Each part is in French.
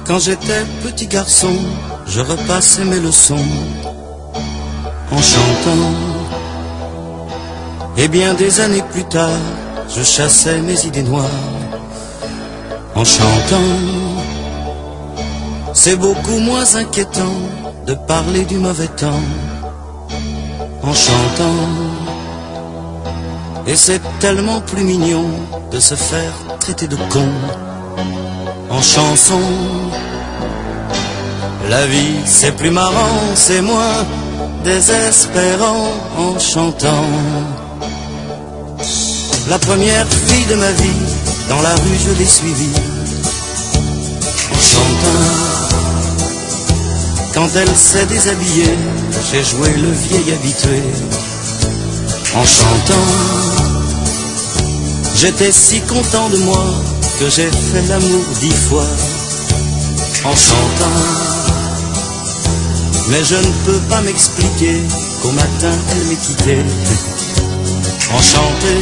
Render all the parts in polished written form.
Quand j'étais petit garçon, je repassais mes leçons en chantant. Et bien des années plus tard, je chassais mes idées noires en chantant. C'est beaucoup moins inquiétant de parler du mauvais temps en chantant. Et c'est tellement plus mignon de se faire traiter de con en chanson. La vie c'est plus marrant, c'est moins désespérant en chantant. La première fille de ma vie, dans la rue je l'ai suivie en chantant. Quand elle s'est déshabillée, j'ai joué le vieil habitué en chantant. J'étais si content de moi que j'ai fait l'amour 10 fois en chantant. Mais je ne peux pas m'expliquer qu'au matin elle m'ait quitté en chantant.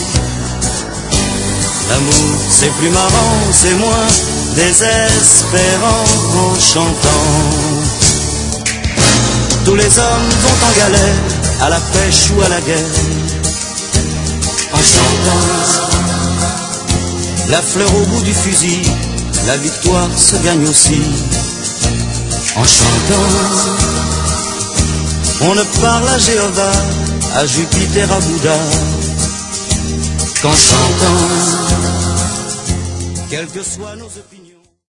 L'amour c'est plus marrant, c'est moins désespérant en chantant. Tous les hommes vont en galère, à la pêche ou à la guerre en chantant. La fleur au bout du fusil, la victoire se gagne aussi en chantant. On ne parle à Jéhovah, à Jupiter, à Bouddha qu'en chantant. Quelles que soient nos opinions.